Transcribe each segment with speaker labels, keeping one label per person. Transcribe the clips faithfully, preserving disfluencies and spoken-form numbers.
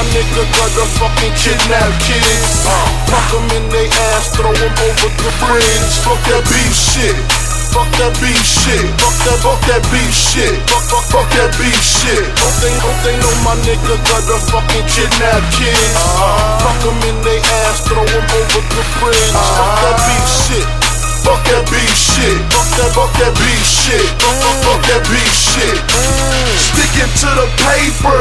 Speaker 1: my nigga got the fucking kidnap kids. Fuck them in they ass, throw them over the bridge. Fuck that beef shit. Fuck that beef shit. Fuck that, fuck that beef shit. Fuck, fuck, fuck that beef shit. Don't they, don't they know my nigga got the fucking kidnap kids? Fuck them in they ass, throw them over the bridge. Fuck that beef shit. Fuck that beef shit. Fuck that, fuck that beef shit. Fuck, fuck, fuck that beef shit. Sticking to the paper.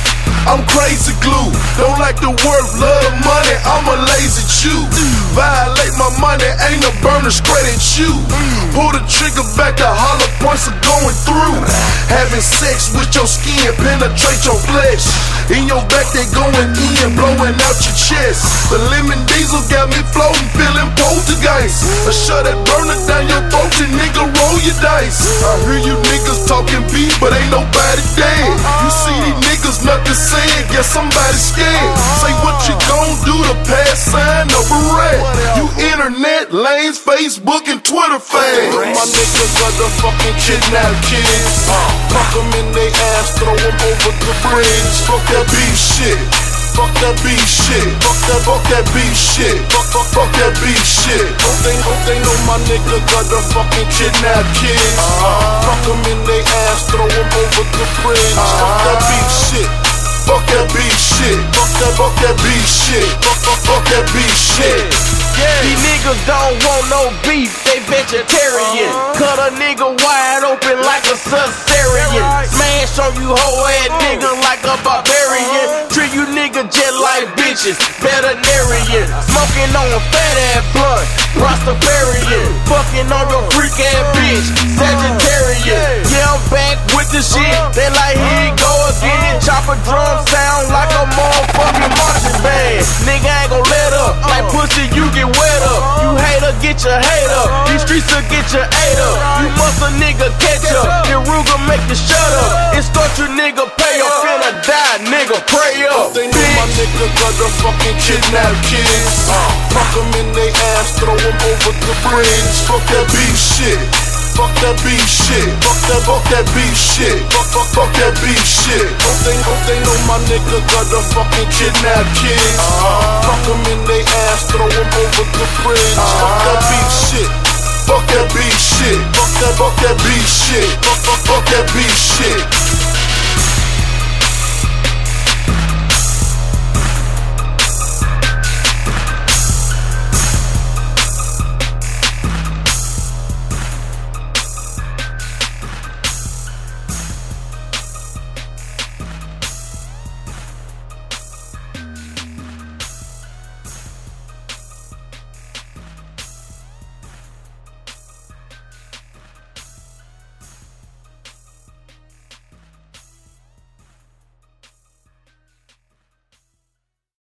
Speaker 1: I'm crazy glue. Don't like the work, love the money. I'm a lazy Jew. Violate my money, ain't no burner straight at you. Pull the trigger back, the hollow points are going through. Having sex with your skin, penetrate your flesh. In your back, they going in, blowing out your chest. The lemon diesel got me floating, feeling poltergeist. I shut that burner down your throat, you nigga, roll your dice. I hear you niggas talking beef, but ain't nobody dead. You see these niggas, nothing said, guess somebody scared. Say what you gon' do to pass sign of a rat. You internet lanes, Facebook and Twitter fans. My niggas got the fucking kidnap kids. Fuck them in they ass, throw them over the bridge. Fuck that beef shit. Fuck that beef shit. Fuck that, fuck that beef shit. Fuck, fuck, fuck that beef shit. Don't they, don't they know my nigga got the fucking kidnap kids? Fuck them in they ass, throw them over the bridge. Fuck that beef shit. Fuck that beef shit. Fuck that, fuck that beef shit. Fuck, fuck, fuck that beef shit.
Speaker 2: Yeah. These niggas don't want no beef, they vegetarian. Uh-huh. Cut a nigga wide open like a cesarean. Right. Smash on you hoe ass uh-huh. nigga like a barbarian. Uh-huh. Treat you nigga just like bitches, veterinarian. Smoking on a fat ass blunt, Rastafarian. Fucking on your freak ass bitch, Sagittarian. Yeah, I'm back with the shit, they like here he go again. Chopper drum sound like a motherfucking marching band. Nigga ain't gon' let up, like pussy you get wet up. You hater, get your hate up. These streets will get your eight up. You must a nigga catch up. The Ruger make you shut up. It's got you nigga pay up. Finna die, nigga, pray up.
Speaker 1: They know my nigga got the fucking kidnap kids. Fuck them in they ass, throw them over the bridge. Fuck that beef shit. Fuck that beef shit. Fuck that, fuck that beef shit. Fuck, fuck, fuck that beef shit. Don't they, don't they know my nigga got the fucking kidnap kids? Fuck them in they ass, throw them over the bridge. Fuck that beef shit. Fuck that beef shit. Fuck that, fuck that beef shit. Fuck, fuck, fuck that beef shit.